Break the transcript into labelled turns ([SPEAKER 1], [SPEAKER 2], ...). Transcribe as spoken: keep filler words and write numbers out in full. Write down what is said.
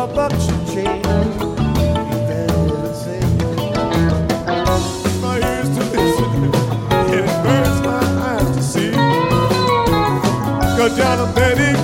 [SPEAKER 1] your bucks and chains. You better sing. My ears to listen, and it burns my eyes to see. 'Cause John Betty